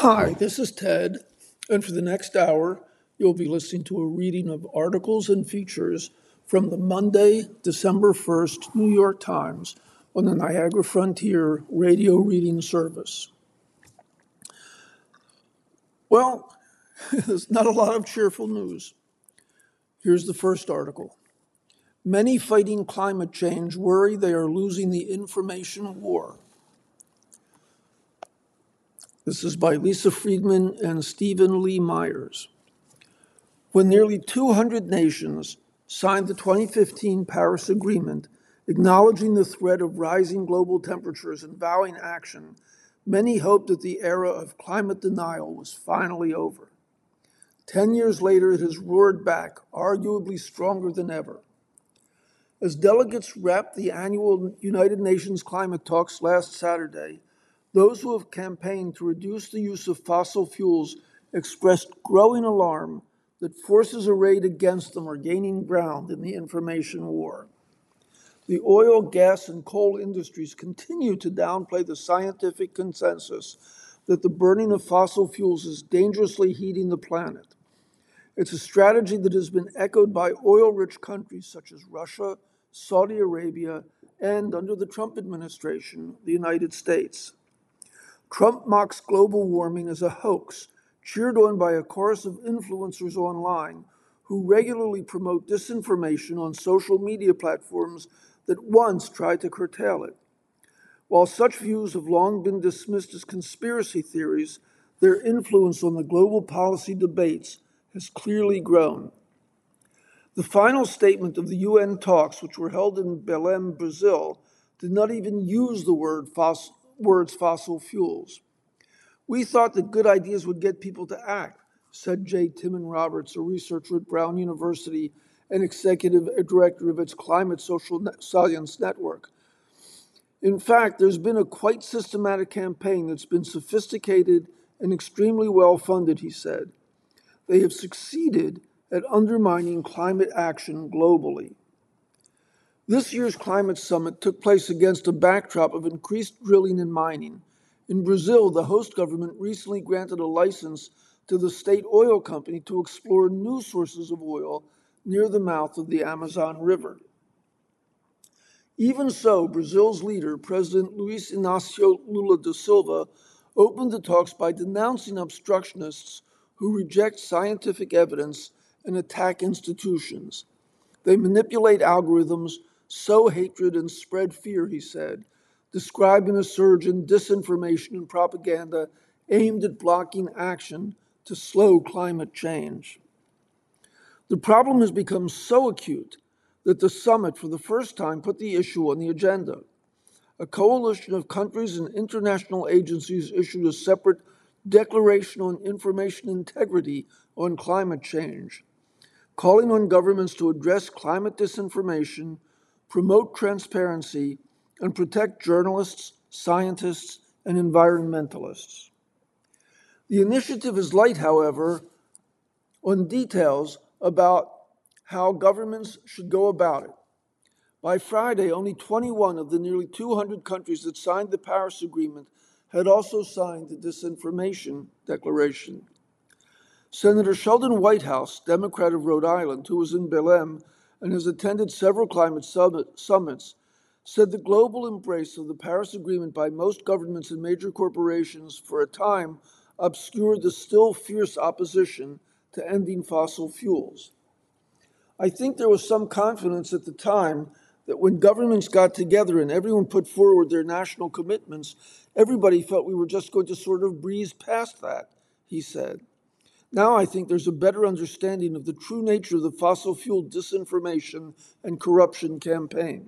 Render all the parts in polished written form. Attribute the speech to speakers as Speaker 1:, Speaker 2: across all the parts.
Speaker 1: Hi, this is Ted, and for the next hour, you'll be listening to a reading of articles and features from the Monday, December 1st New York Times on the Niagara Frontier Radio Reading Service. Well, there's not a lot of cheerful news. Here's the first article. Many fighting climate change worry they are losing the information war. This is by Lisa Friedman and Stephen Lee Myers. When nearly 200 nations signed the 2015 Paris Agreement, acknowledging the threat of rising global temperatures and vowing action, many hoped that the era of climate denial was finally over. 10 years later, it has roared back, arguably stronger than ever. As delegates wrapped the annual United Nations climate talks last Saturday, those who have campaigned to reduce the use of fossil fuels expressed growing alarm that forces arrayed against them are gaining ground in the information war. The oil, gas, and coal industries continue to downplay the scientific consensus that the burning of fossil fuels is dangerously heating the planet. It's a strategy that has been echoed by oil-rich countries such as Russia, Saudi Arabia, and, under the Trump administration, the United States. Trump mocks global warming as a hoax, cheered on by a chorus of influencers online who regularly promote disinformation on social media platforms that once tried to curtail it. While such views have long been dismissed as conspiracy theories, their influence on the global policy debates has clearly grown. The final statement of the UN talks, which were held in Belém, Brazil, did not even use the words fossil fuels. We thought that good ideas would get people to act, said J. Timon Roberts, a researcher at Brown University and executive director of its Climate Social Science Network. In fact, there's been a quite systematic campaign that's been sophisticated and extremely well funded, he said. They have succeeded at undermining climate action globally. This year's climate summit took place against a backdrop of increased drilling and mining. In Brazil, the host government recently granted a license to the state oil company to explore new sources of oil near the mouth of the Amazon River. Even so, Brazil's leader, President Luiz Inácio Lula da Silva, opened the talks by denouncing obstructionists who reject scientific evidence and attack institutions. They manipulate algorithms, sow hatred, and spread fear, he said, describing a surge in disinformation and propaganda aimed at blocking action to slow climate change. The problem has become so acute that the summit, for the first time, put the issue on the agenda. A coalition of countries and international agencies issued a separate Declaration on Information Integrity on climate change, calling on governments to address climate disinformation, promote transparency, and protect journalists, scientists, and environmentalists. The initiative is light, however, on details about how governments should go about it. By Friday, only 21 of the nearly 200 countries that signed the Paris Agreement had also signed the Disinformation Declaration. Senator Sheldon Whitehouse, Democrat of Rhode Island, who was in Belém and has attended several climate summits, said the global embrace of the Paris Agreement by most governments and major corporations for a time obscured the still fierce opposition to ending fossil fuels. I think there was some confidence at the time that when governments got together and everyone put forward their national commitments, everybody felt we were just going to sort of breeze past that, he said. Now I think there's a better understanding of the true nature of the fossil fuel disinformation and corruption campaign.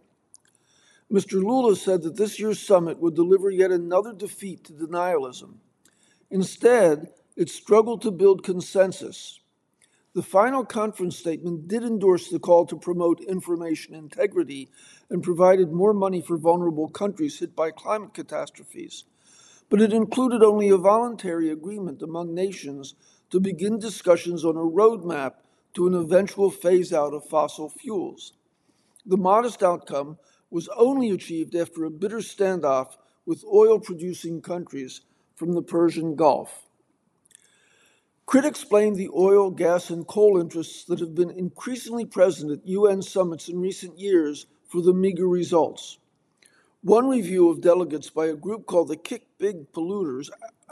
Speaker 1: Mr. Lula said that this year's summit would deliver yet another defeat to denialism. Instead, it struggled to build consensus. The final conference statement did endorse the call to promote information integrity and provided more money for vulnerable countries hit by climate catastrophes. But it included only a voluntary agreement among nations to begin discussions on a roadmap to an eventual phase-out of fossil fuels. The modest outcome was only achieved after a bitter standoff with oil-producing countries from the Persian Gulf. Critics blame the oil, gas, and coal interests that have been increasingly present at UN summits in recent years for the meager results. One review of delegates by a group called the Kick Big Polluters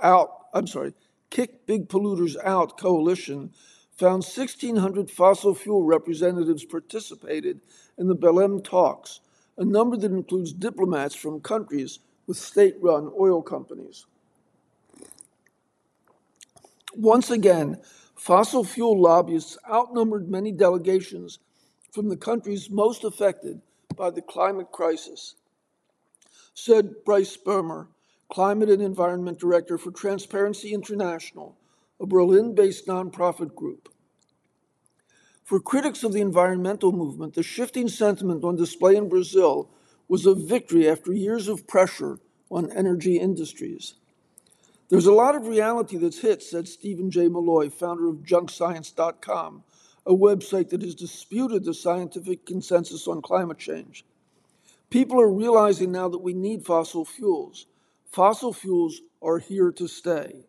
Speaker 1: Out Coalition found 1,600 fossil fuel representatives participated in the Belém talks, a number that includes diplomats from countries with state-run oil companies. Once again, fossil fuel lobbyists outnumbered many delegations from the countries most affected by the climate crisis, said Bryce Bermer, Climate and Environment Director for Transparency International, a Berlin-based nonprofit group. For critics of the environmental movement, the shifting sentiment on display in Brazil was a victory after years of pressure on energy industries. There's a lot of reality that's hit, said Stephen J. Malloy, founder of JunkScience.com, a website that has disputed the scientific consensus on climate change. People are realizing now that we need fossil fuels. Fossil fuels are here to stay.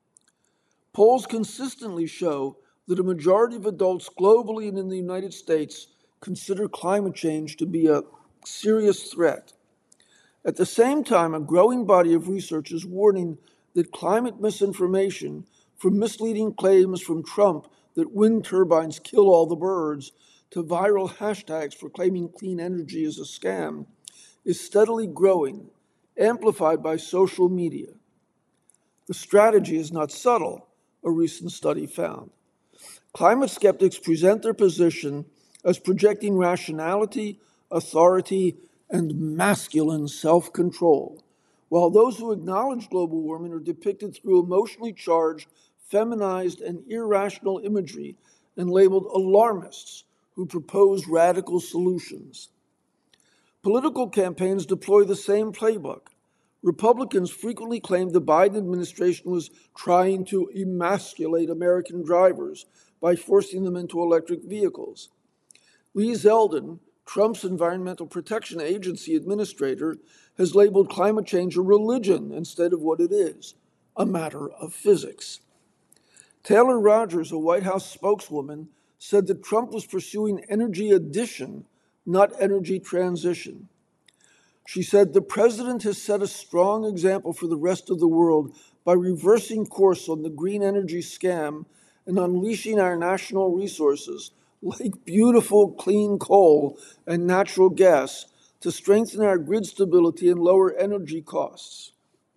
Speaker 1: Polls consistently show that a majority of adults globally and in the United States consider climate change to be a serious threat. At the same time, a growing body of research is warning that climate misinformation, from misleading claims from Trump that wind turbines kill all the birds to viral hashtags proclaiming clean energy is a scam, is steadily growing, amplified by social media. The strategy is not subtle, a recent study found. Climate skeptics present their position as projecting rationality, authority, and masculine self-control, while those who acknowledge global warming are depicted through emotionally charged, feminized, and irrational imagery and labeled alarmists who propose radical solutions. Political campaigns deploy the same playbook. Republicans frequently claimed the Biden administration was trying to emasculate American drivers by forcing them into electric vehicles. Lee Zeldin, Trump's Environmental Protection Agency administrator, has labeled climate change a religion instead of what it is, a matter of physics. Taylor Rogers, a White House spokeswoman, said that Trump was pursuing energy addition, not energy transition. She said, the president has set a strong example for the rest of the world by reversing course on the green energy scam and unleashing our national resources, like beautiful clean coal and natural gas, to strengthen our grid stability and lower energy costs.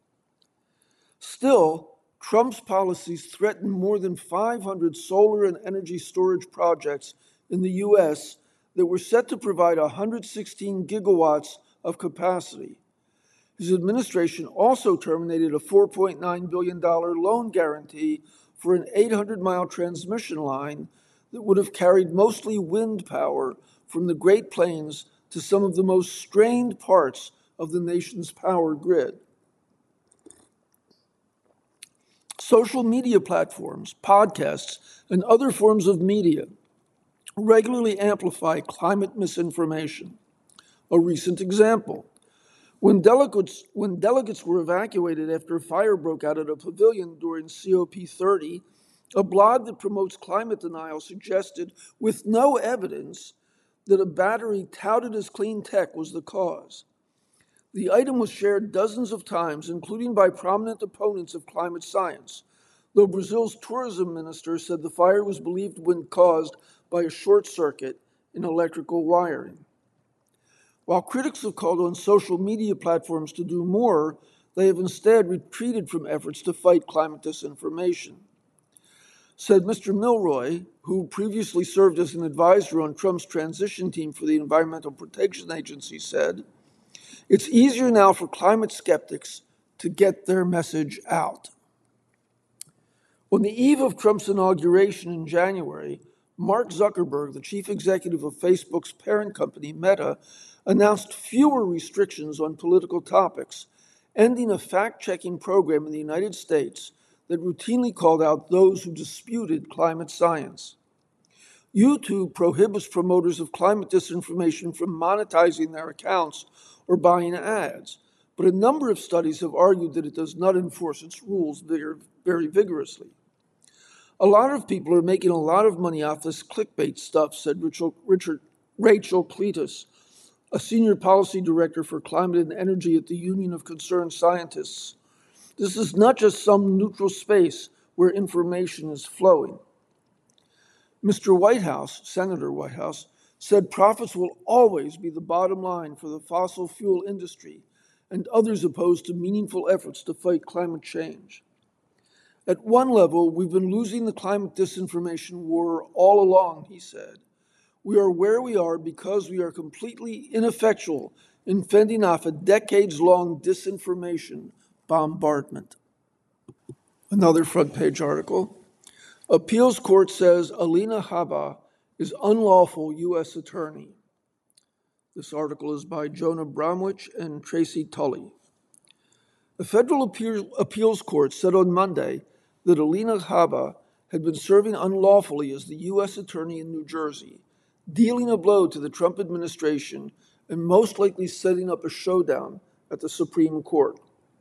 Speaker 1: Still, Trump's policies threaten more than 500 solar and energy storage projects in the U.S. that were set to provide 116 gigawatts of capacity. His administration also terminated a $4.9 billion loan guarantee for an 800-mile transmission line that would have carried mostly wind power from the Great Plains to some of the most strained parts of the nation's power grid. Social media platforms, podcasts, and other forms of media regularly amplify climate misinformation. A recent example: when delegates were evacuated after a fire broke out at a pavilion during COP30, a blog that promotes climate denial suggested, with no evidence, that a battery touted as clean tech was the cause. The item was shared dozens of times, including by prominent opponents of climate science, though Brazil's tourism minister said the fire was believed to have been caused by a short circuit in electrical wiring. While critics have called on social media platforms to do more, they have instead retreated from efforts to fight climate disinformation. Said Mr. Milroy, who previously served as an advisor on Trump's transition team for the Environmental Protection Agency, said, "It's easier now for climate skeptics to get their message out." On the eve of Trump's inauguration in January, Mark Zuckerberg, the chief executive of Facebook's parent company, Meta, announced fewer restrictions on political topics, ending a fact-checking program in the United States that routinely called out those who disputed climate science. YouTube prohibits promoters of climate disinformation from monetizing their accounts or buying ads, but a number of studies have argued that it does not enforce its rules very vigorously. A lot of people are making a lot of money off this clickbait stuff, said Rachel Cletus, a senior policy director for climate and energy at the Union of Concerned Scientists. This is not just some neutral space where information is flowing. Mr. Whitehouse, Senator Whitehouse, said profits will always be the bottom line for the fossil fuel industry and others opposed to meaningful efforts to fight climate change. At one level, we've been losing the climate disinformation war all along, he said. We are where we are because we are completely ineffectual in fending off a decades-long disinformation bombardment. Another front page article. Appeals court says Alina Habba is unlawful U.S. attorney. This article is by Jonah Bromwich and Tracy Tully. The federal appeals court said on Monday that Alina Habba had been serving unlawfully as the U.S. attorney in New Jersey, dealing a blow to the Trump administration and most likely setting up a showdown at the Supreme Court.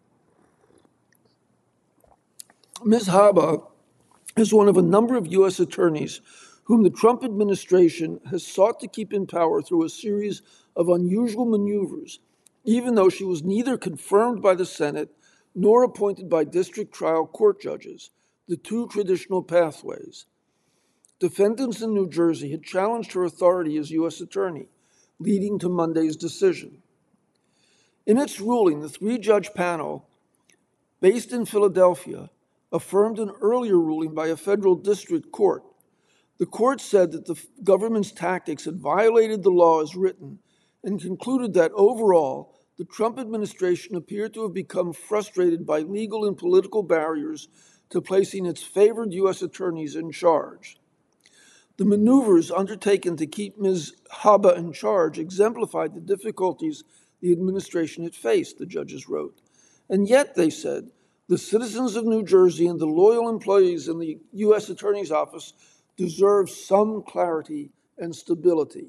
Speaker 1: Ms. Habba is one of a number of U.S. attorneys whom the Trump administration has sought to keep in power through a series of unusual maneuvers, even though she was neither confirmed by the Senate nor appointed by district trial court judges, the two traditional pathways. Defendants in New Jersey had challenged her authority as U.S. attorney, leading to Monday's decision. In its ruling, the three-judge panel, based in Philadelphia, affirmed an earlier ruling by a federal district court. The court said that the government's tactics had violated the law as written and concluded that overall, the Trump administration appeared to have become frustrated by legal and political barriers to placing its favored U.S. attorneys in charge. The maneuvers undertaken to keep Ms. Habba in charge exemplified the difficulties the administration had faced, the judges wrote. And yet, they said, the citizens of New Jersey and the loyal employees in the U.S. Attorney's Office deserve some clarity and stability.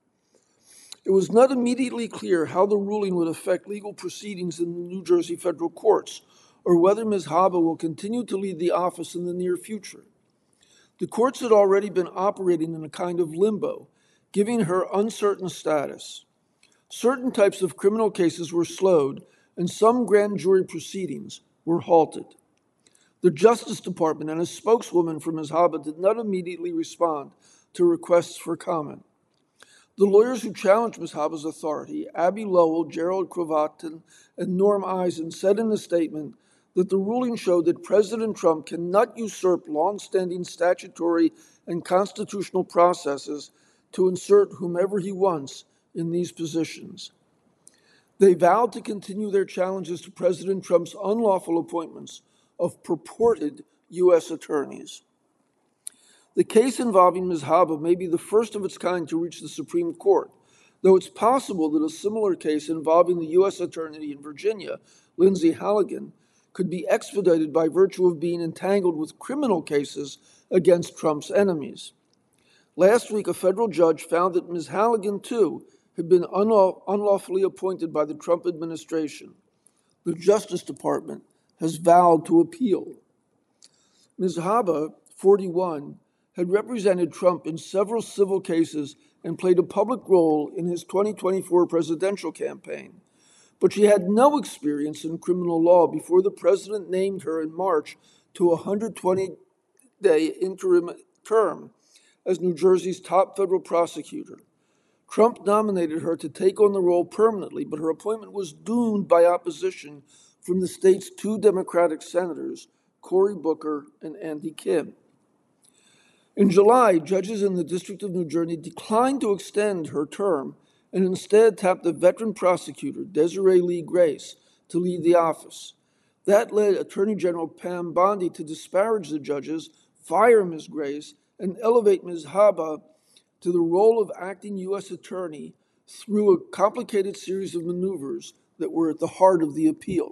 Speaker 1: It was not immediately clear how the ruling would affect legal proceedings in the New Jersey federal courts, or whether Ms. Habba will continue to lead the office in the near future. The courts had already been operating in a kind of limbo, giving her uncertain status. Certain types of criminal cases were slowed, and some grand jury proceedings were halted. The Justice Department and a spokeswoman for Ms. Habba did not immediately respond to requests for comment. The lawyers who challenged Ms. Habba's authority, Abby Lowell, Gerald Cravatin, and Norm Eisen, said in a statement that the ruling showed that President Trump cannot usurp long-standing statutory and constitutional processes to insert whomever he wants in these positions. They vowed to continue their challenges to President Trump's unlawful appointments of purported U.S. attorneys. The case involving Ms. Habba may be the first of its kind to reach the Supreme Court, though it's possible that a similar case involving the U.S. attorney in Virginia, Lindsay Halligan, could be expedited by virtue of being entangled with criminal cases against Trump's enemies. Last week, a federal judge found that Ms. Halligan, too, had been unlawfully appointed by the Trump administration. The Justice Department has vowed to appeal. Ms. Habba, 41, had represented Trump in several civil cases and played a public role in his 2024 presidential campaign. But she had no experience in criminal law before the president named her in March to a 120-day interim term as New Jersey's top federal prosecutor. Trump nominated her to take on the role permanently, but her appointment was doomed by opposition from the state's two Democratic senators, Cory Booker and Andy Kim. In July, judges in the District of New Jersey declined to extend her term and instead tapped the veteran prosecutor, Desiree Lee Grace, to lead the office. That led Attorney General Pam Bondi to disparage the judges, fire Ms. Grace, and elevate Ms. Habba to the role of acting U.S. attorney through a complicated series of maneuvers that were at the heart of the appeal.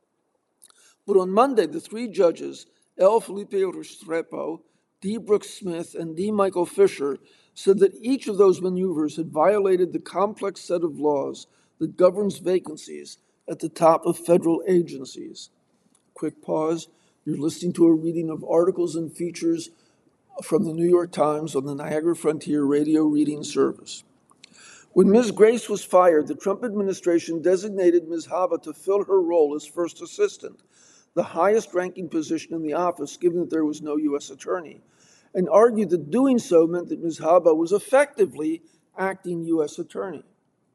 Speaker 1: But on Monday, the three judges, L. Felipe Restrepo, D. Brooks Smith, and D. Michael Fisher, said that each of those maneuvers had violated the complex set of laws that governs vacancies at the top of federal agencies. Quick pause. You're listening to a reading of articles and features from the New York Times on the Niagara Frontier radio reading service. When Ms. Grace was fired, the Trump administration designated Ms. Hava to fill her role as first assistant, the highest ranking position in the office given that there was no U.S. attorney, and argued that doing so meant that Ms. Hava was effectively acting U.S. attorney.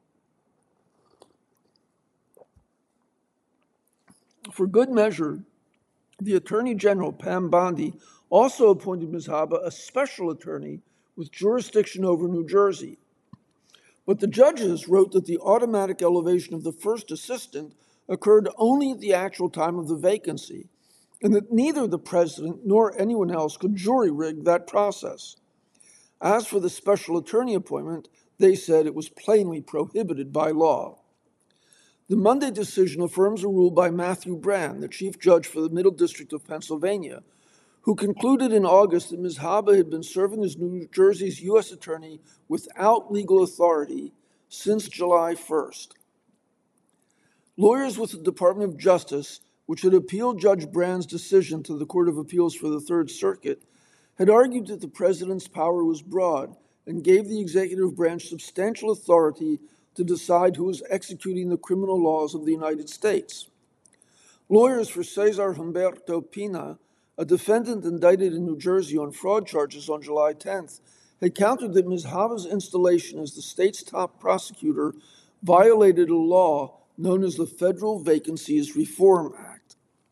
Speaker 1: For good measure, the Attorney General, Pam Bondi, also appointed Ms. Hava a special attorney with jurisdiction over New Jersey. But the judges wrote that the automatic elevation of the first assistant occurred only at the actual time of the vacancy, and that neither the president nor anyone else could jury-rig that process. As for the special attorney appointment, they said it was plainly prohibited by law. The Monday decision affirms a rule by Matthew Brand, the chief judge for the Middle District of Pennsylvania, who concluded in August that Ms. Hava had been serving as New Jersey's U.S. attorney without legal authority since July 1st. Lawyers with the Department of Justice, which had appealed Judge Brand's decision to the Court of Appeals for the Third Circuit, had argued that the president's power was broad and gave the executive branch substantial authority to decide who was executing the criminal laws of the United States. Lawyers for Cesar Humberto Pina, a defendant indicted in New Jersey on fraud charges on July 10th, had countered that Ms. Hava's installation as the state's top prosecutor violated a law known as the Federal Vacancies Reform Act.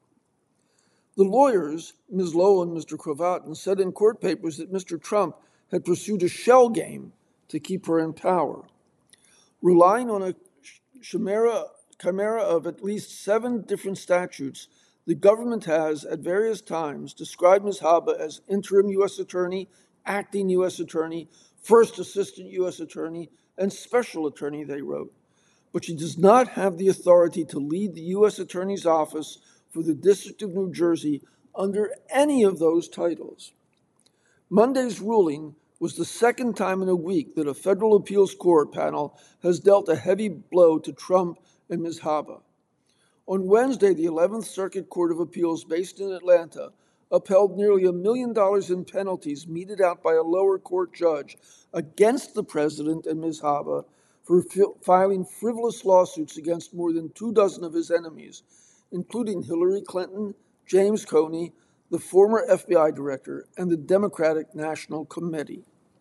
Speaker 1: The lawyers, Ms. Lowell and Mr. Cravatin, said in court papers that Mr. Trump had pursued a shell game to keep her in power. Relying on a chimera of at least 7 different statutes, the government has, at various times, described Ms. Hava as interim U.S. attorney, acting U.S. attorney, first assistant U.S. attorney, and special attorney, they wrote. But she does not have the authority to lead the U.S. Attorney's Office for the District of New Jersey under any of those titles. Monday's ruling was the second time in a week that a federal appeals court panel has dealt a heavy blow to Trump and Ms. Hava. On Wednesday, the 11th Circuit Court of Appeals based in Atlanta upheld nearly $1 million in penalties meted out by a lower court judge against the president and Ms. Hava for filing frivolous lawsuits against more than 24 of his enemies, including Hillary Clinton, James Comey, the former FBI director, and the Democratic National Committee.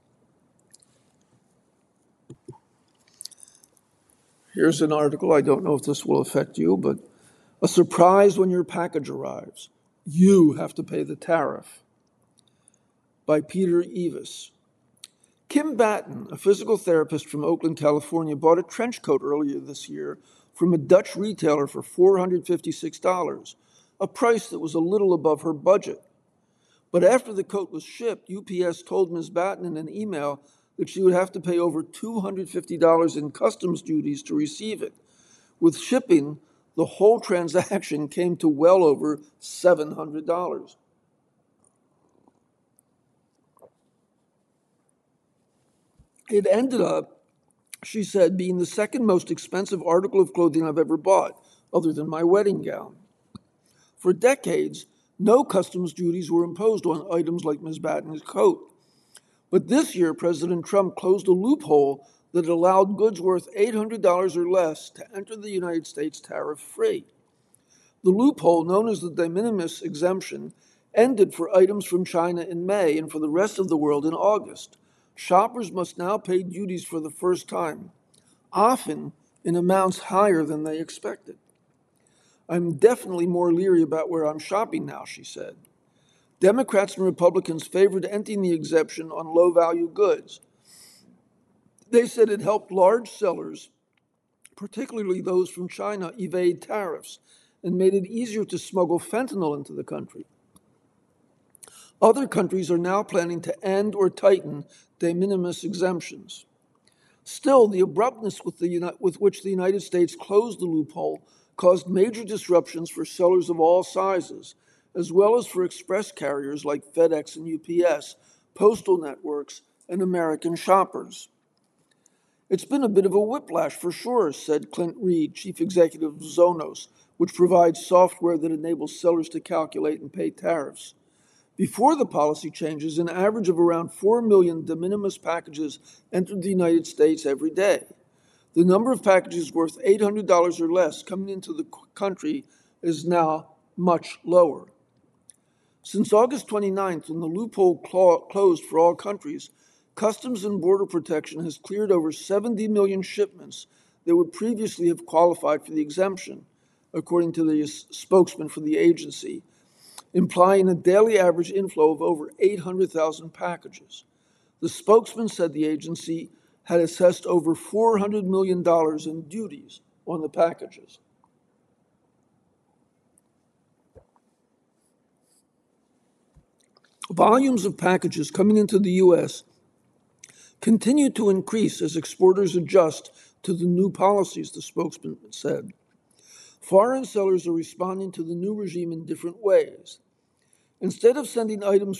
Speaker 1: Here's an article. I don't know if this will affect you, but a surprise when your package arrives. You have to pay the tariff. By Peter Eavis. Kim Batten, a physical therapist from Oakland, California, bought a trench coat earlier this year from a Dutch retailer for $456, a price that was a little above her budget. But after the coat was shipped, UPS told Ms. Batten in an email that she would have to pay over $250 in customs duties to receive it. With shipping, the whole transaction came to well over $700. It ended up, she said, being the second most expensive article of clothing I've ever bought, other than my wedding gown. For decades, no customs duties were imposed on items like Ms. Batten's coat. But this year, President Trump closed a loophole that allowed goods worth $800 or less to enter the United States tariff-free. The loophole, known as the de minimis exemption, ended for items from China in May and for the rest of the world in August. Shoppers must now pay duties for the first time, often in amounts higher than they expected. I'm definitely more leery about where I'm shopping now, she said. Democrats and Republicans favored ending the exemption on low-value goods. They said it helped large sellers, particularly those from China, evade tariffs and made it easier to smuggle fentanyl into the country. Other countries are now planning to end or tighten de minimis exemptions. Still, the abruptness with which the United States closed the loophole caused major disruptions for sellers of all sizes, as well as for express carriers like FedEx and UPS, postal networks, and American shoppers. It's been a bit of a whiplash for sure, said Clint Reed, chief executive of Zonos, which provides software that enables sellers to calculate and pay tariffs. Before the policy changes, an average of around 4 million de minimis packages entered the United States every day. The number of packages worth $800 or less coming into the country is now much lower. Since August 29th, when the loophole closed for all countries, Customs and Border Protection has cleared over 70 million shipments that would previously have qualified for the exemption, according to the spokesman for the agency, implying a daily average inflow of over 800,000 packages. The spokesman said the agency had assessed over $400 million in duties on the packages. Volumes of packages coming into the U.S. continue to increase as exporters adjust to the new policies, the spokesman said. Foreign sellers are responding to the new regime in different ways. Instead of sending items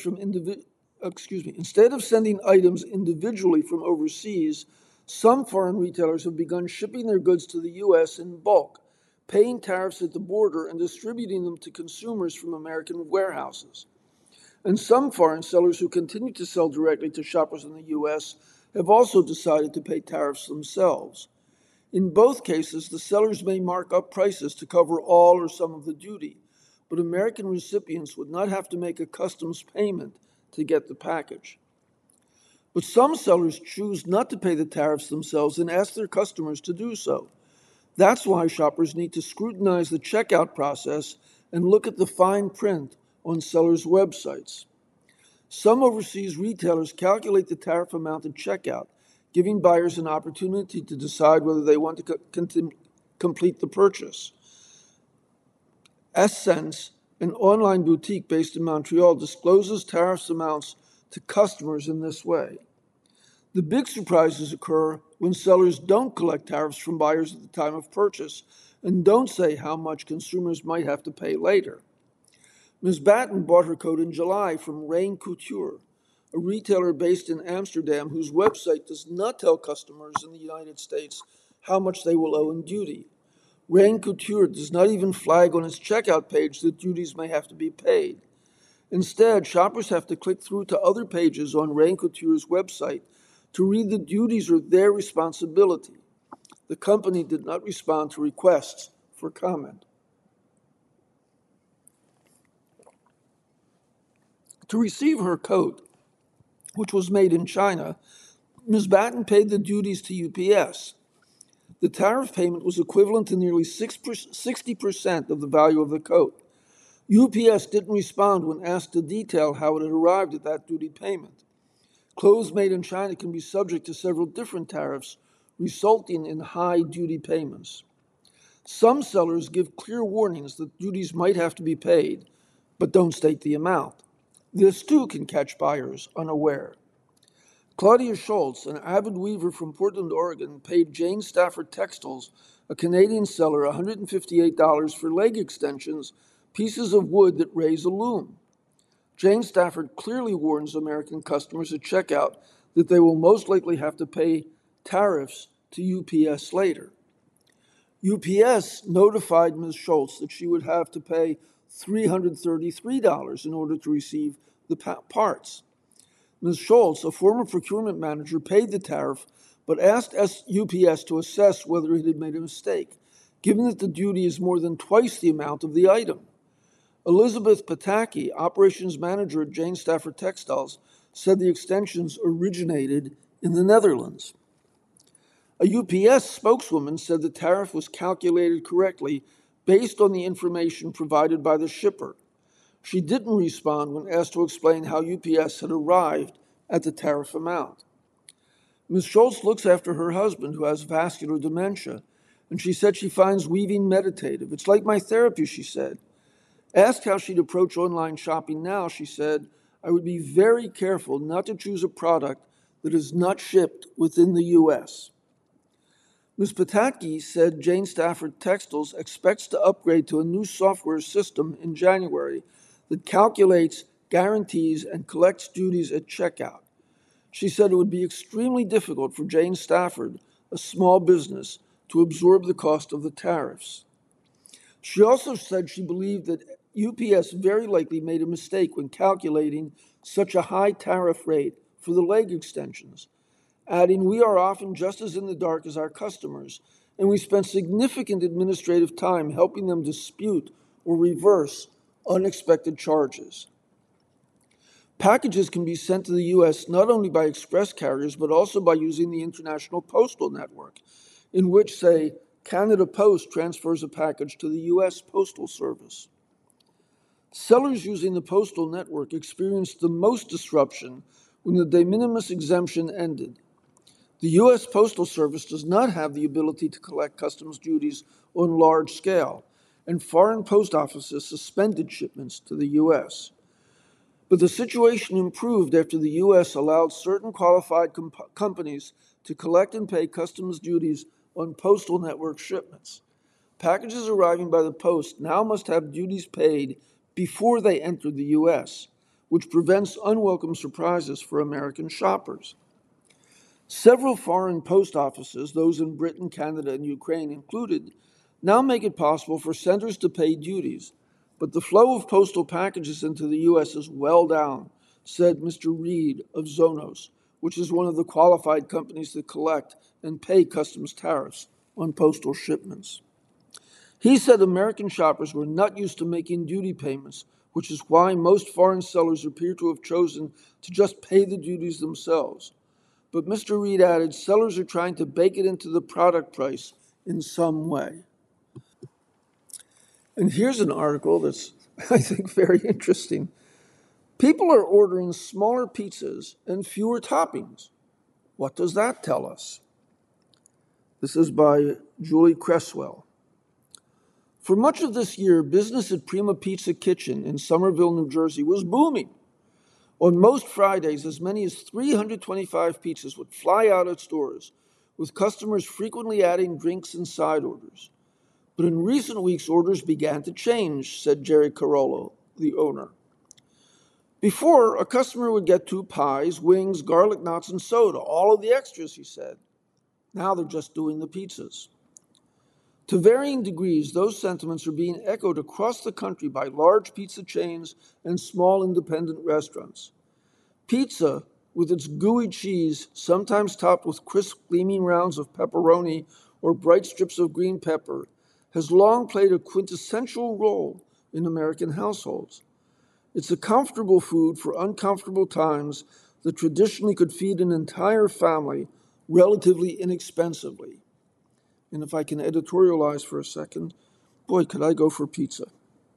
Speaker 1: individually from overseas, some foreign retailers have begun shipping their goods to the U.S. in bulk, paying tariffs at the border and distributing them to consumers from American warehouses. And some foreign sellers who continue to sell directly to shoppers in the U.S. have also decided to pay tariffs themselves. In both cases, the sellers may mark up prices to cover all or some of the duty, but American recipients would not have to make a customs payment to get the package. But some sellers choose not to pay the tariffs themselves and ask their customers to do so. That's why shoppers need to scrutinize the checkout process and look at the fine print on sellers' websites. Some overseas retailers calculate the tariff amount at checkout, giving buyers an opportunity to decide whether they want to complete the purchase. Essence, an online boutique based in Montreal, discloses tariffs amounts to customers in this way. The big surprises occur when sellers don't collect tariffs from buyers at the time of purchase and don't say how much consumers might have to pay later. Ms. Batten bought her coat in July from Rain Couture, a retailer based in Amsterdam whose website does not tell customers in the United States how much they will owe in duty. Rain Couture does not even flag on its checkout page that duties may have to be paid. Instead, shoppers have to click through to other pages on Rain Couture's website to read that duties are their responsibility. The company did not respond to requests for comment. To receive her coat, which was made in China, Ms. Batten paid the duties to UPS. The tariff payment was equivalent to nearly 60% of the value of the coat. UPS didn't respond when asked to detail how it had arrived at that duty payment. Clothes made in China can be subject to several different tariffs, resulting in high duty payments. Some sellers give clear warnings that duties might have to be paid, but don't state the amount. This too can catch buyers unaware. Claudia Schultz, an avid weaver from Portland, Oregon, paid Jane Stafford Textiles, a Canadian seller, $158 for leg extensions, pieces of wood that raise a loom. Jane Stafford clearly warns American customers at checkout that they will most likely have to pay tariffs to UPS later. UPS notified Ms. Schultz that she would have to pay $333 in order to receive the parts. Ms. Schultz, a former procurement manager, paid the tariff, but asked UPS to assess whether it had made a mistake, given that the duty is more than twice the amount of the item. Elizabeth Pataki, operations manager at Jane Stafford Textiles, said the extensions originated in the Netherlands. A UPS spokeswoman said the tariff was calculated correctly based on the information provided by the shipper. She didn't respond when asked to explain how UPS had arrived at the tariff amount. Ms. Schultz looks after her husband, who has vascular dementia, and she said she finds weaving meditative. It's like my therapy, she said. Asked how she'd approach online shopping now, she said, I would be very careful not to choose a product that is not shipped within the U.S. Ms. Pataki said Jane Stafford Textiles expects to upgrade to a new software system in January that calculates, guarantees, and collects duties at checkout. She said it would be extremely difficult for Jane Stafford, a small business, to absorb the cost of the tariffs. She also said she believed that UPS very likely made a mistake when calculating such a high tariff rate for the leg extensions, adding, "We are often just as in the dark as our customers, and we spent significant administrative time helping them dispute or reverse unexpected charges." Packages can be sent to the U.S. not only by express carriers, but also by using the International Postal Network, in which, say, Canada Post transfers a package to the U.S. Postal Service. Sellers using the postal network experienced the most disruption when the de minimis exemption ended. The U.S. Postal Service does not have the ability to collect customs duties on large scale, and foreign post offices suspended shipments to the U.S. But the situation improved after the U.S. allowed certain qualified companies to collect and pay customs duties on postal network shipments. Packages arriving by the post now must have duties paid before they enter the U.S., which prevents unwelcome surprises for American shoppers. Several foreign post offices, those in Britain, Canada, and Ukraine included, now make it possible for senders to pay duties, but the flow of postal packages into the U.S. is well down, said Mr. Reed of Zonos, which is one of the qualified companies that collect and pay customs tariffs on postal shipments. He said American shoppers were not used to making duty payments, which is why most foreign sellers appear to have chosen to just pay the duties themselves. But Mr. Reed added, sellers are trying to bake it into the product price in some way. And here's an article that's, I think, very interesting. People are ordering smaller pizzas and fewer toppings. What does that tell us? This is by Julie Cresswell. For much of this year, business at Prima Pizza Kitchen in Somerville, New Jersey was booming. On most Fridays, as many as 325 pizzas would fly out at stores, with customers frequently adding drinks and side orders. But in recent weeks, orders began to change, said Jerry Carollo, the owner. Before, a customer would get 2 pies, wings, garlic knots, and soda, all of the extras, he said. Now they're just doing the pizzas. To varying degrees, those sentiments are being echoed across the country by large pizza chains and small independent restaurants. Pizza, with its gooey cheese, sometimes topped with crisp gleaming rounds of pepperoni or bright strips of green pepper, has long played a quintessential role in American households. It's a comfortable food for uncomfortable times that traditionally could feed an entire family relatively inexpensively. And if I can editorialize for a second, boy, could I go for pizza.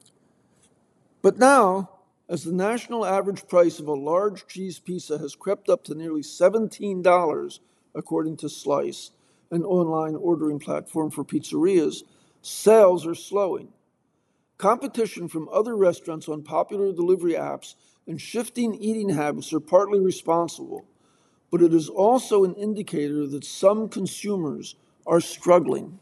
Speaker 1: But now, as the national average price of a large cheese pizza has crept up to nearly $17, according to Slice, an online ordering platform for pizzerias, sales are slowing. Competition from other restaurants on popular delivery apps and shifting eating habits are partly responsible, but it is also an indicator that some consumers are struggling.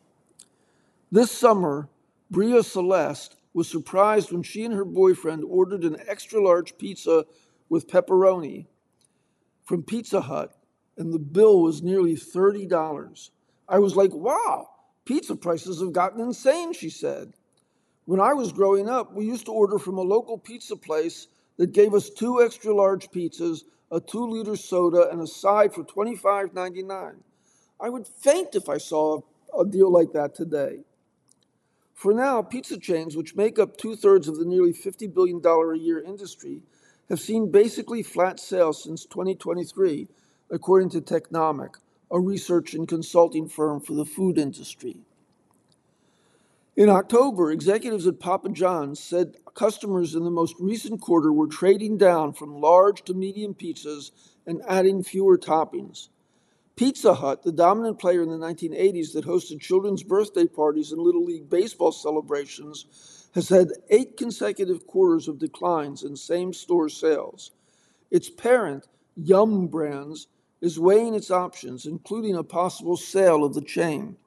Speaker 1: This summer, Bria Celeste was surprised when she and her boyfriend ordered an extra-large pizza with pepperoni from Pizza Hut, and the bill was nearly $30. I was like, wow, pizza prices have gotten insane, she said. When I was growing up, we used to order from a local pizza place that gave us 2 extra-large pizzas, a 2-liter soda, and a side for $25.99. I would faint if I saw a deal like that today. For now, pizza chains, which make up 2/3 of the nearly $50 billion a year industry, have seen basically flat sales since 2023, according to Technomic, a research and consulting firm for the food industry. In October, executives at Papa John's said customers in the most recent quarter were trading down from large to medium pizzas and adding fewer toppings. Pizza Hut, the dominant player in the 1980s that hosted children's birthday parties and Little League baseball celebrations, has had 8 consecutive quarters of declines in same-store sales. Its parent, Yum Brands, is weighing its options, including a possible sale of the chain.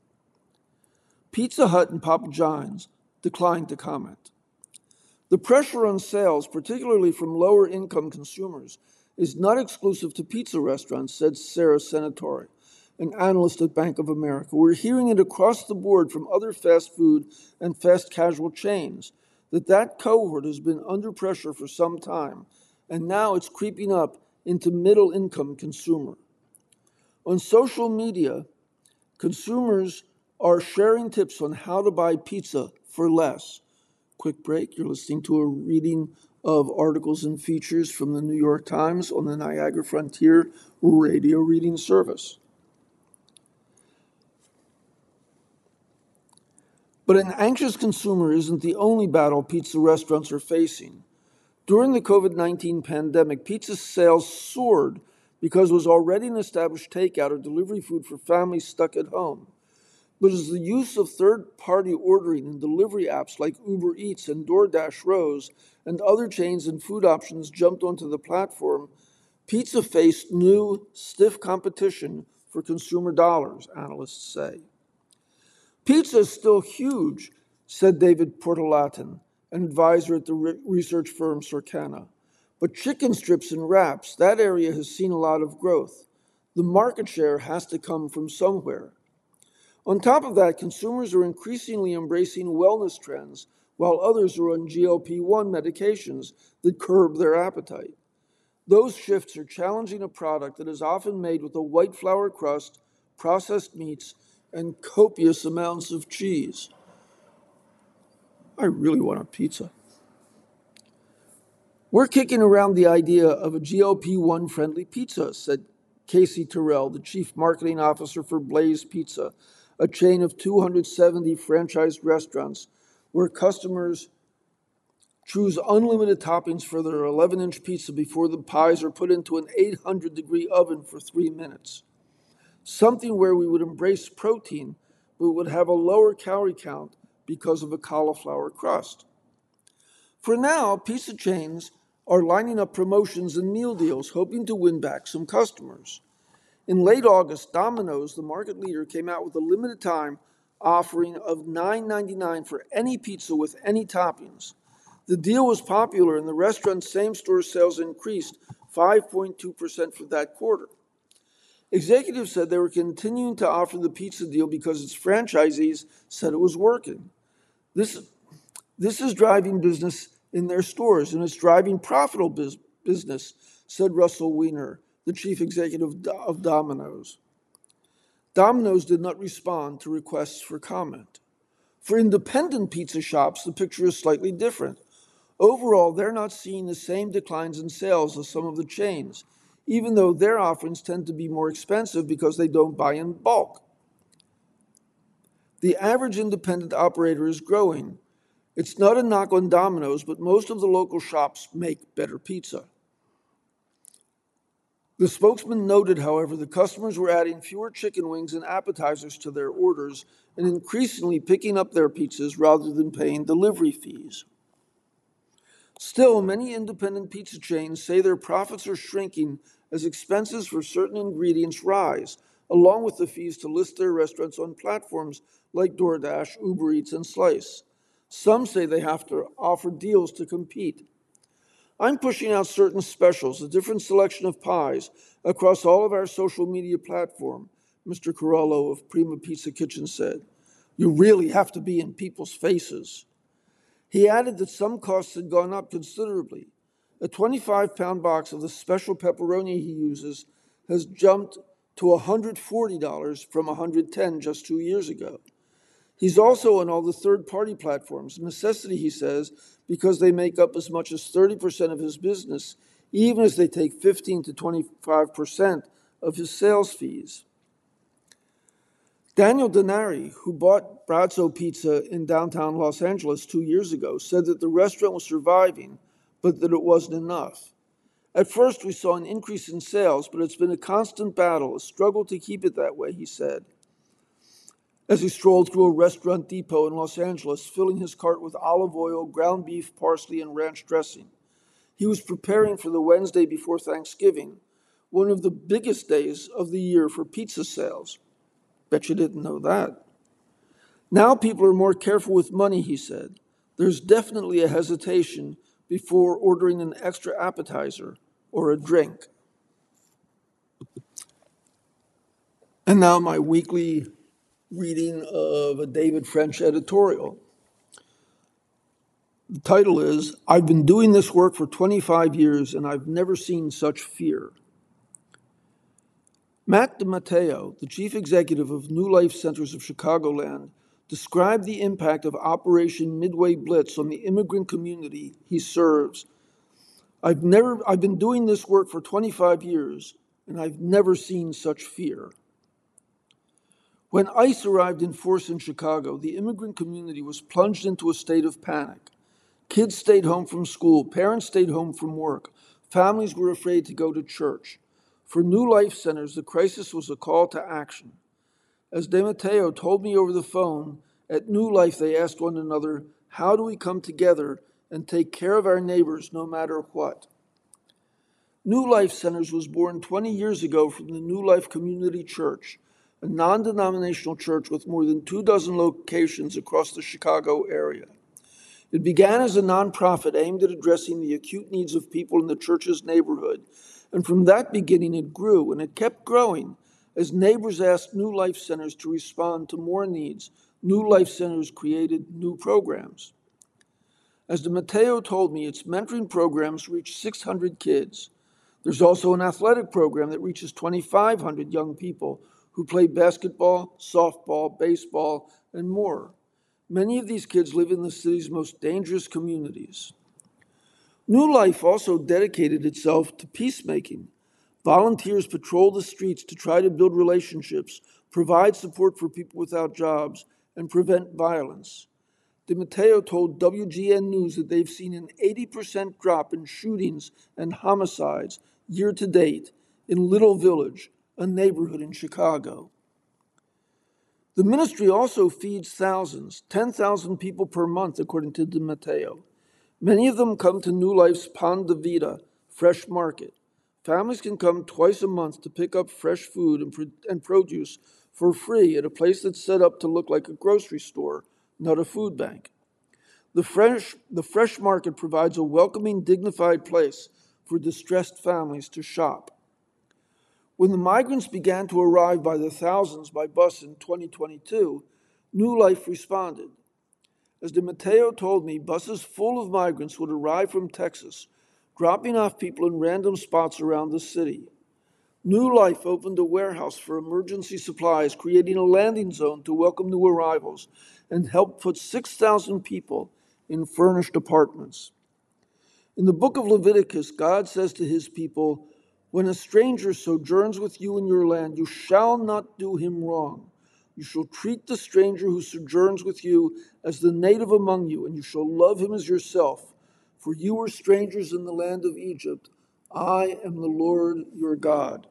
Speaker 1: Pizza Hut and Papa John's declined to comment. The pressure on sales, particularly from lower-income consumers, is not exclusive to pizza restaurants, said Sarah Senatore, an analyst at Bank of America. We're hearing it across the board from other fast food and fast casual chains. that cohort has been under pressure for some time, and now it's creeping up into middle-income consumer. On social media, consumers are sharing tips on how to buy pizza for less. Quick break. You're listening to a reading of articles and features from the New York Times on the Niagara Frontier radio reading service. But an anxious consumer isn't the only battle pizza restaurants are facing. During the COVID-19 pandemic, pizza sales soared because it was already an established takeout or delivery food for families stuck at home. But as the use of third-party ordering and delivery apps like Uber Eats and DoorDash rose, and other chains and food options jumped onto the platform, pizza faced new, stiff competition for consumer dollars, analysts say. Pizza is still huge, said David Portolatin, an advisor at the research firm Circana. But chicken strips and wraps, that area has seen a lot of growth. The market share has to come from somewhere. On top of that, consumers are increasingly embracing wellness trends, while others are on GLP-1 medications that curb their appetite. Those shifts are challenging a product that is often made with a white flour crust, processed meats, and copious amounts of cheese. I really want a pizza. We're kicking around the idea of a GLP-1 friendly pizza, said Casey Terrell, the chief marketing officer for Blaze Pizza, a chain of 270 franchised restaurants where customers choose unlimited toppings for their 11-inch pizza before the pies are put into an 800-degree oven for 3 minutes. Something where we would embrace protein, but would have a lower calorie count because of a cauliflower crust. For now, pizza chains are lining up promotions and meal deals, hoping to win back some customers. In late August, Domino's, the market leader, came out with a limited time offering of $9.99 for any pizza with any toppings. The deal was popular, and the restaurant's same-store sales increased 5.2% for that quarter. Executives said they were continuing to offer the pizza deal because its franchisees said it was working. This is driving business in their stores, and it's driving profitable business, said Russell Weiner, the chief executive of Domino's. Domino's did not respond to requests for comment. For independent pizza shops, the picture is slightly different. Overall, they're not seeing the same declines in sales as some of the chains, even though their offerings tend to be more expensive because they don't buy in bulk. The average independent operator is growing. It's not a knock on Domino's, but most of the local shops make better pizza. The spokesman noted, however, that customers were adding fewer chicken wings and appetizers to their orders and increasingly picking up their pizzas rather than paying delivery fees. Still, many independent pizza chains say their profits are shrinking as expenses for certain ingredients rise, along with the fees to list their restaurants on platforms like DoorDash, Uber Eats, and Slice. Some say they have to offer deals to compete. I'm pushing out certain specials, a different selection of pies, across all of our social media platform, Mr. Corallo of Prima Pizza Kitchen said. You really have to be in people's faces. He added that some costs had gone up considerably. A 25-pound box of the special pepperoni he uses has jumped to $140 from $110 just 2 years ago. He's also on all the third-party platforms, a necessity, he says, because they make up as much as 30% of his business, even as they take 15 to 25% of his sales fees. Daniel Denari, who bought Brazzo Pizza in downtown Los Angeles 2 years ago, said that the restaurant was surviving, but that it wasn't enough. At first, we saw an increase in sales, but it's been a constant battle, a struggle to keep it that way, he said, as he strolled through a restaurant depot in Los Angeles, filling his cart with olive oil, ground beef, parsley, and ranch dressing. He was preparing for the Wednesday before Thanksgiving, one of the biggest days of the year for pizza sales. Bet you didn't know that. Now people are more careful with money, he said. There's definitely a hesitation before ordering an extra appetizer or a drink. And now my weekly reading of a David French editorial. The title is, I've been doing this work for 25 years and I've never seen such fear. Matt DiMatteo, the chief executive of New Life Centers of Chicagoland, described the impact of Operation Midway Blitz on the immigrant community he serves. I've been doing this work for 25 years and I've never seen such fear. When ICE arrived in force in Chicago, the immigrant community was plunged into a state of panic. Kids stayed home from school, parents stayed home from work, families were afraid to go to church. For New Life Centers, the crisis was a call to action. As DiMatteo told me over the phone, at New Life they asked one another, how do we come together and take care of our neighbors no matter what? New Life Centers was born 20 years ago from the New Life Community Church, a non-denominational church with more than 24 locations across the Chicago area. It began as a nonprofit aimed at addressing the acute needs of people in the church's neighborhood, and from that beginning it grew, and it kept growing as neighbors asked New Life Centers to respond to more needs. New Life Centers created new programs. As DiMatteo told me, its mentoring programs reach 600 kids. There's also an athletic program that reaches 2,500 young people who play basketball, softball, baseball, and more. Many of these kids live in the city's most dangerous communities. New Life also dedicated itself to peacemaking. Volunteers patrol the streets to try to build relationships, provide support for people without jobs, and prevent violence. DiMatteo told WGN News that they've seen an 80% drop in shootings and homicides year to date in Little Village, a neighborhood in Chicago. The ministry also feeds thousands, 10,000 people per month, according to DiMatteo. Many of them come to New Life's Pan de Vida fresh market. Families can come twice a month to pick up fresh food and produce for free at a place that's set up to look like a grocery store, not a food bank. The fresh market provides a welcoming, dignified place for distressed families to shop. When the migrants began to arrive by the thousands by bus in 2022, New Life responded. As DiMatteo told me, buses full of migrants would arrive from Texas, dropping off people in random spots around the city. New Life opened a warehouse for emergency supplies, creating a landing zone to welcome new arrivals, and helped put 6,000 people in furnished apartments. In the book of Leviticus, God says to his people, when a stranger sojourns with you in your land, you shall not do him wrong. You shall treat the stranger who sojourns with you as the native among you, and you shall love him as yourself. For you were strangers in the land of Egypt. I am the Lord your God.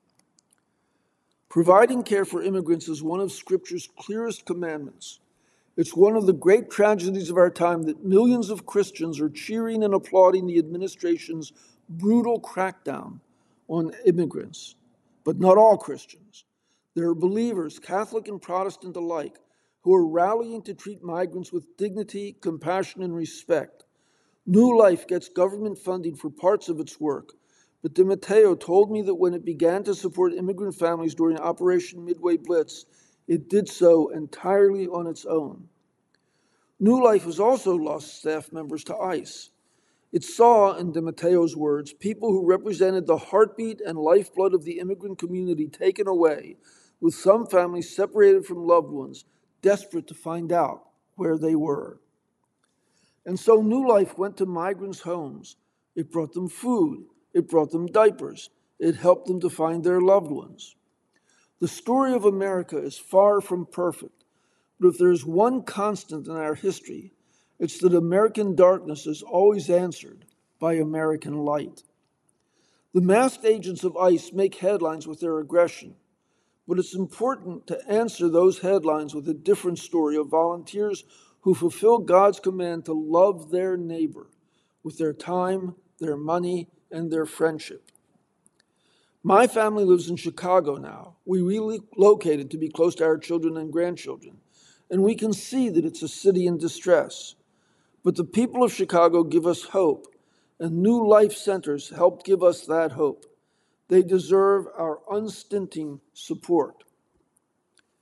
Speaker 1: Providing care for immigrants is one of Scripture's clearest commandments. It's one of the great tragedies of our time that millions of Christians are cheering and applauding the administration's brutal crackdown on immigrants, but not all Christians. There are believers, Catholic and Protestant alike, who are rallying to treat migrants with dignity, compassion, and respect. New Life gets government funding for parts of its work, but DiMatteo told me that when it began to support immigrant families during Operation Midway Blitz, it did so entirely on its own. New Life has also lost staff members to ICE. It saw, in DiMatteo's words, people who represented the heartbeat and lifeblood of the immigrant community taken away, with some families separated from loved ones, desperate to find out where they were. And so New Life went to migrants' homes. It brought them food. It brought them diapers. It helped them to find their loved ones. The story of America is far from perfect, but if there is one constant in our history, it's that American darkness is always answered by American light. The masked agents of ICE make headlines with their aggression, but it's important to answer those headlines with a different story of volunteers who fulfill God's command to love their neighbor with their time, their money, and their friendship. My family lives in Chicago now. We relocated to be close to our children and grandchildren, and we can see that it's a city in distress. But the people of Chicago give us hope, and New Life Centers help give us that hope. They deserve our unstinting support.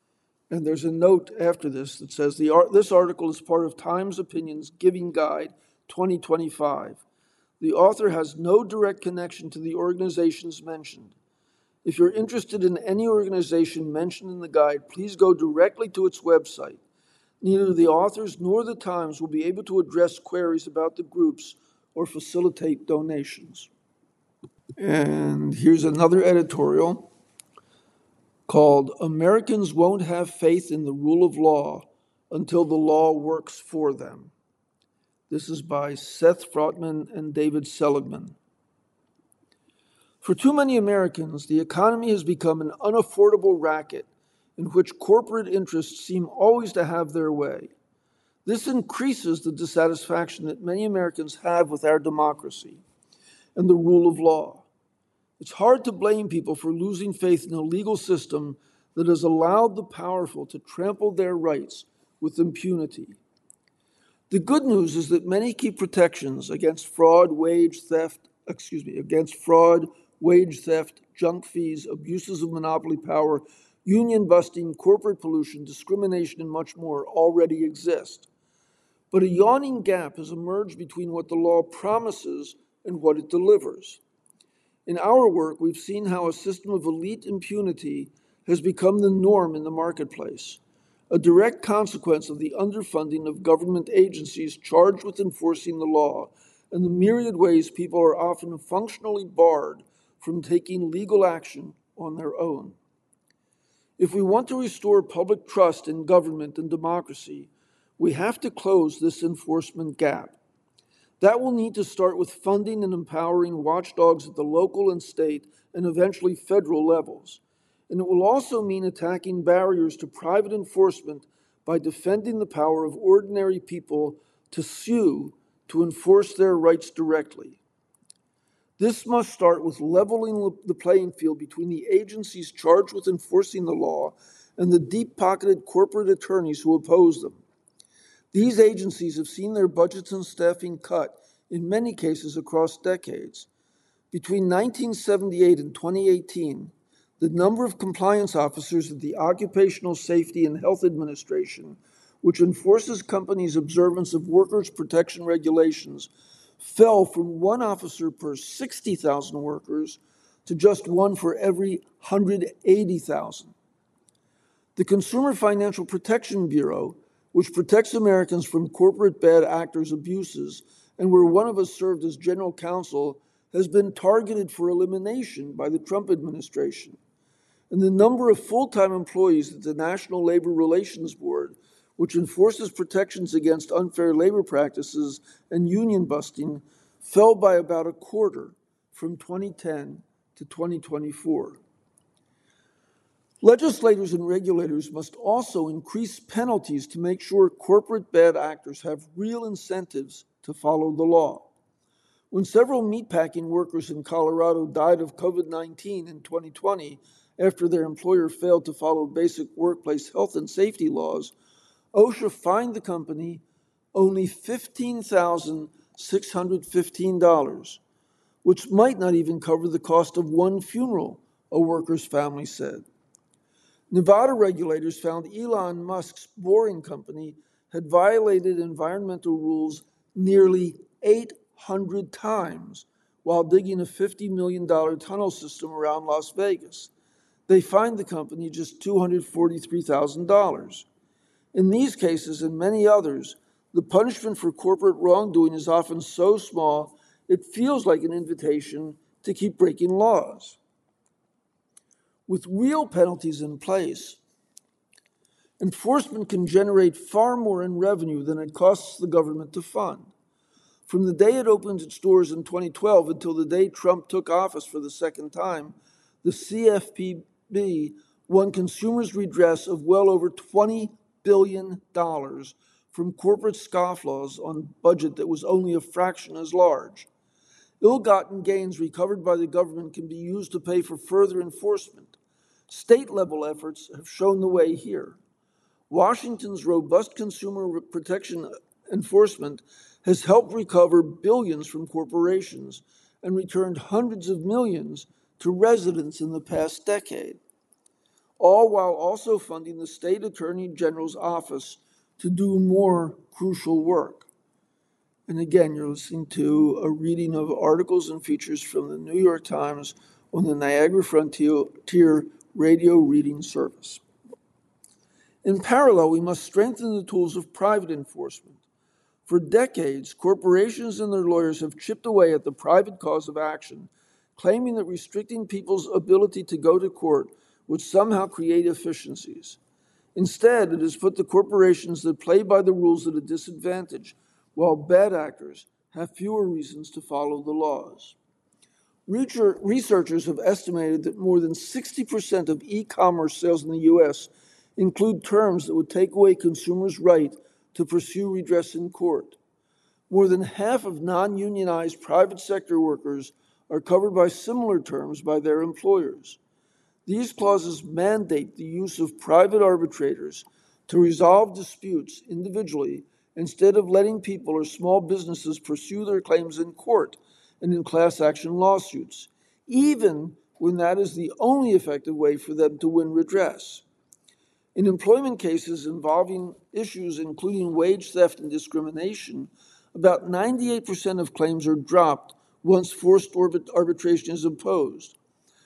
Speaker 1: And there's a note after this that says, this article is part of Times Opinion's Giving Guide 2025. The author has no direct connection to the organizations mentioned. If you're interested in any organization mentioned in the guide, please go directly to its website. Neither the authors nor the Times will be able to address queries about the groups or facilitate donations. And here's another editorial called Americans Won't Have Faith in the Rule of Law Until the Law Works for Them. This is by Seth Frotman and David Seligman. For too many Americans, the economy has become an unaffordable racket in which corporate interests seem always to have their way. This increases the dissatisfaction that many Americans have with our democracy and the rule of law. It's hard to blame people for losing faith in a legal system that has allowed the powerful to trample their rights with impunity. The good news is that many key protections against fraud, wage theft, junk fees, abuses of monopoly power, union busting, corporate pollution, discrimination, and much more already exist. But a yawning gap has emerged between what the law promises and what it delivers. In our work, we've seen how a system of elite impunity has become the norm in the marketplace, a direct consequence of the underfunding of government agencies charged with enforcing the law and the myriad ways people are often functionally barred from taking legal action on their own. If we want to restore public trust in government and democracy, we have to close this enforcement gap. That will need to start with funding and empowering watchdogs at the local and state and eventually federal levels. And it will also mean attacking barriers to private enforcement by defending the power of ordinary people to sue to enforce their rights directly. This must start with leveling the playing field between the agencies charged with enforcing the law and the deep-pocketed corporate attorneys who oppose them. These agencies have seen their budgets and staffing cut, in many cases across decades. Between 1978 and 2018, the number of compliance officers at the Occupational Safety and Health Administration, which enforces companies' observance of workers' protection regulations, fell from one officer per 60,000 workers to just one for every 180,000. The Consumer Financial Protection Bureau, which protects Americans from corporate bad actors' abuses, and where one of us served as general counsel, has been targeted for elimination by the Trump administration. And the number of full-time employees at the National Labor Relations Board, which enforces protections against unfair labor practices and union busting, fell by about a quarter from 2010 to 2024. Legislators and regulators must also increase penalties to make sure corporate bad actors have real incentives to follow the law. When several meatpacking workers in Colorado died of COVID-19 in 2020 after their employer failed to follow basic workplace health and safety laws, OSHA fined the company only $15,615, which might not even cover the cost of one funeral, a worker's family said. Nevada regulators found Elon Musk's Boring Company had violated environmental rules nearly 800 times while digging a $50 million tunnel system around Las Vegas. They fined the company just $243,000. In these cases and many others, the punishment for corporate wrongdoing is often so small it feels like an invitation to keep breaking laws. With real penalties in place, enforcement can generate far more in revenue than it costs the government to fund. From the day it opened its doors in 2012 until the day Trump took office for the second time, the CFPB won consumers' redress of well over $20 billion from corporate scofflaws on a budget that was only a fraction as large. Ill-gotten gains recovered by the government can be used to pay for further enforcement. State-level efforts have shown the way here. Washington's robust consumer protection enforcement has helped recover billions from corporations and returned hundreds of millions to residents in the past decade, all while also funding the state attorney general's office to do more crucial work. And again, you're listening to a reading of articles and features from the New York Times on the Niagara Frontier radio reading service. In parallel, we must strengthen the tools of private enforcement. For decades, corporations and their lawyers have chipped away at the private cause of action, claiming that restricting people's ability to go to court would somehow create efficiencies. Instead, it has put the corporations that play by the rules at a disadvantage, while bad actors have fewer reasons to follow the laws. Researchers have estimated that more than 60% of e-commerce sales in the U.S. include terms that would take away consumers' right to pursue redress in court. More than half of non-unionized private sector workers are covered by similar terms by their employers. These clauses mandate the use of private arbitrators to resolve disputes individually instead of letting people or small businesses pursue their claims in court and in class action lawsuits, even when that is the only effective way for them to win redress. In employment cases involving issues including wage theft and discrimination, about 98% of claims are dropped once forced arbitration is imposed.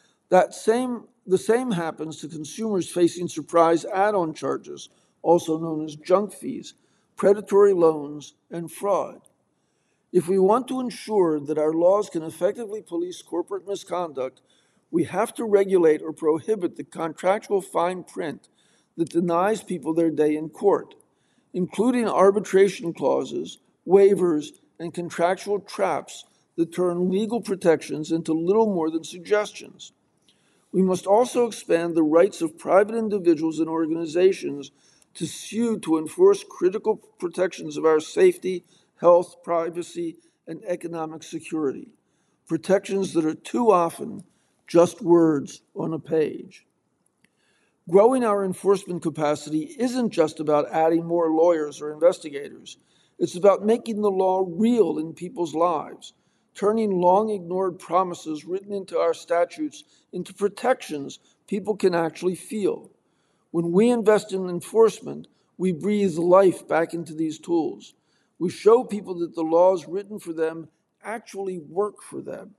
Speaker 1: The same happens to consumers facing surprise add-on charges, also known as junk fees, predatory loans, and fraud. If we want to ensure that our laws can effectively police corporate misconduct, we have to regulate or prohibit the contractual fine print that denies people their day in court, including arbitration clauses, waivers, and contractual traps that turn legal protections into little more than suggestions. We must also expand the rights of private individuals and organizations to sue to enforce critical protections of our safety, health, privacy, and economic security, protections that are too often just words on a page. Growing our enforcement capacity isn't just about adding more lawyers or investigators. It's about making the law real in people's lives, turning long-ignored promises written into our statutes into protections people can actually feel. When we invest in enforcement, we breathe life back into these tools. We show people that the laws written for them actually work for them.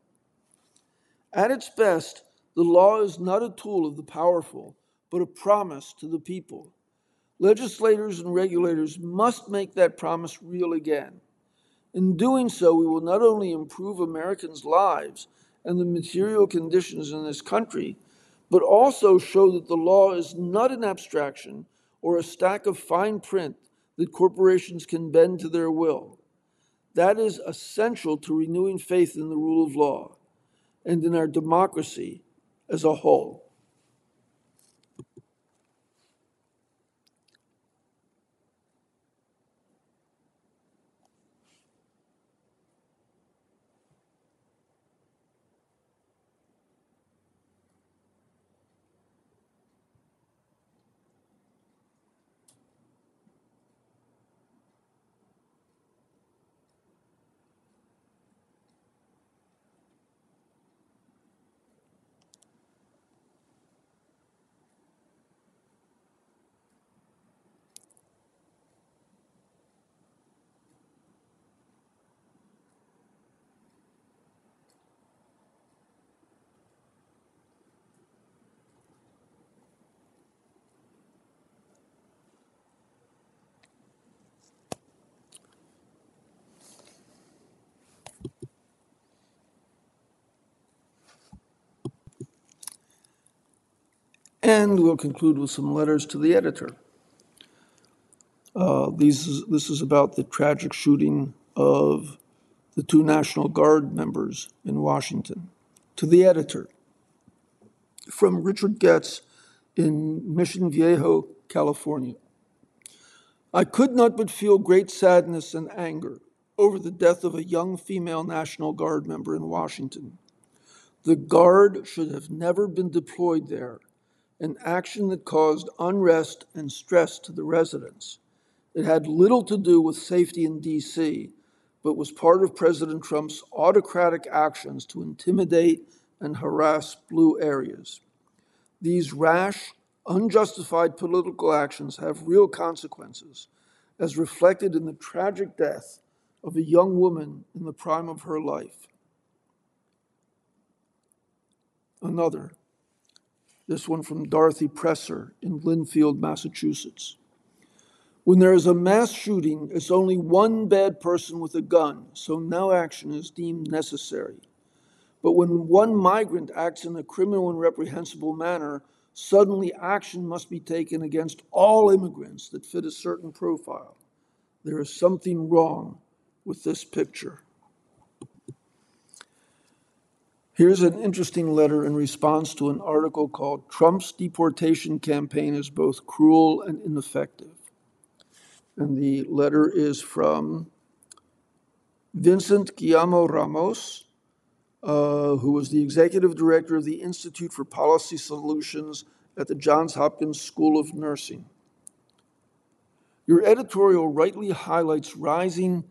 Speaker 1: At its best, the law is not a tool of the powerful, but a promise to the people. Legislators and regulators must make that promise real again. In doing so, we will not only improve Americans' lives and the material conditions in this country, but also show that the law is not an abstraction or a stack of fine print that corporations can bend to their will. That is essential to renewing faith in the rule of law and in our democracy as a whole. And we'll conclude with some letters to the editor. This is about the tragic shooting of the two National Guard members in Washington. To the editor, from Richard Getz in Mission Viejo, California. I could not but feel great sadness and anger over the death of a young female National Guard member in Washington. The Guard should have never been deployed there, an action that caused unrest and stress to the residents. It had little to do with safety in D.C., but was part of President Trump's autocratic actions to intimidate and harass blue areas. These rash, unjustified political actions have real consequences, as reflected in the tragic death of a young woman in the prime of her life. Another, this one from Dorothy Presser in Linfield, Massachusetts. When there is a mass shooting, it's only one bad person with a gun, so no action is deemed necessary. But when one migrant acts in a criminal and reprehensible manner, suddenly action must be taken against all immigrants that fit a certain profile. There is something wrong with this picture. Here's an interesting letter in response to an article called "Trump's Deportation Campaign is Both Cruel and Ineffective." And the letter is from Vincent Guillermo Ramos, who was the executive director of the Institute for Policy Solutions at the Johns Hopkins School of Nursing. Your editorial rightly highlights rising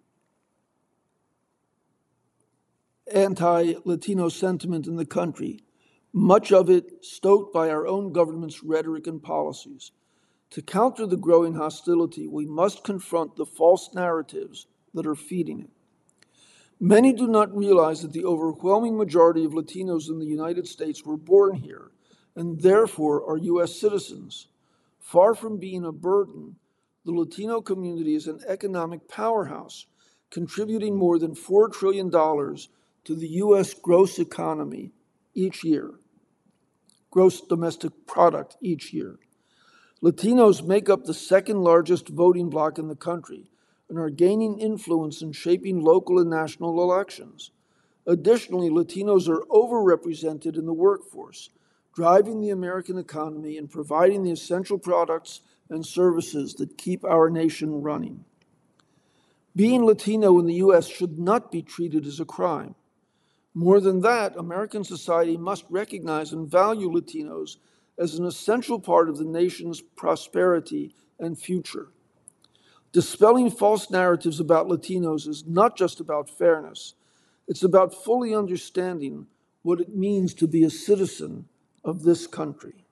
Speaker 1: anti-Latino sentiment in the country, much of it stoked by our own government's rhetoric and policies. To counter the growing hostility, we must confront the false narratives that are feeding it. Many do not realize that the overwhelming majority of Latinos in the United States were born here and therefore are U.S. citizens. Far from being a burden, the Latino community is an economic powerhouse, contributing more than $4 trillion to the U.S. gross economy each year, gross domestic product each year. Latinos make up the second largest voting bloc in the country and are gaining influence in shaping local and national elections. Additionally, Latinos are overrepresented in the workforce, driving the American economy and providing the essential products and services that keep our nation running. Being Latino in the U.S. should not be treated as a crime. More than that, American society must recognize and value Latinos as an essential part of the nation's prosperity and future. Dispelling false narratives about Latinos is not just about fairness. It's about fully understanding what it means to be a citizen of this country.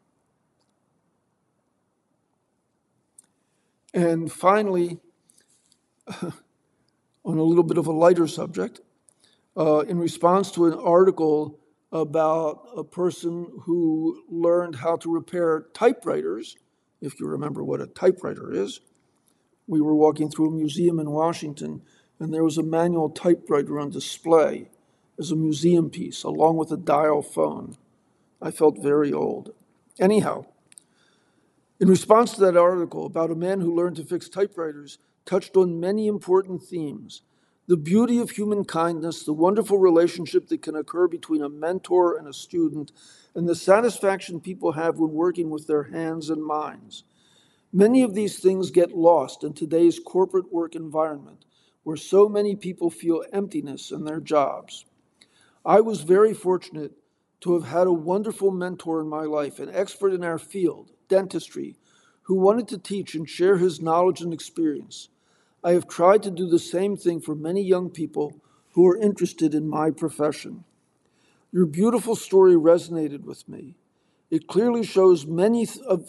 Speaker 1: And finally, on a little bit of a lighter subject, in response to an article about a person who learned how to repair typewriters, if you remember what a typewriter is. We were walking through a museum in Washington, and there was a manual typewriter on display as a museum piece, along with a dial phone. I felt very old. Anyhow, in response to that article about a man who learned to fix typewriters, touched on many important themes. The beauty of human kindness, the wonderful relationship that can occur between a mentor and a student, and the satisfaction people have when working with their hands and minds. Many of these things get lost in today's corporate work environment, where so many people feel emptiness in their jobs. I was very fortunate to have had a wonderful mentor in my life, an expert in our field, dentistry, who wanted to teach and share his knowledge and experience. I have tried to do the same thing for many young people who are interested in my profession. Your beautiful story resonated with me. It clearly shows many of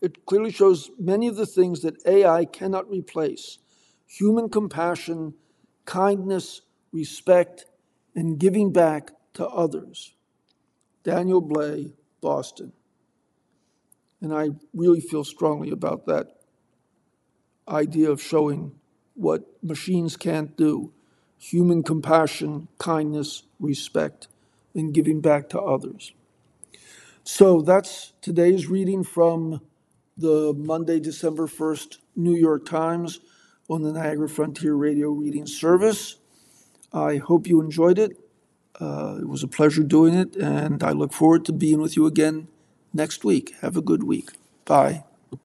Speaker 1: the things that AI cannot replace: human compassion, kindness, respect, and giving back to others. Daniel Blay, Boston. And I really feel strongly about that idea of showing what machines can't do: human compassion, kindness, respect, and giving back to others. So that's today's reading from the Monday, December 1st New York Times on the Niagara Frontier Radio Reading Service. I hope you enjoyed it. It was a pleasure doing it, and I look forward to being with you again next week. Have a good week. Bye.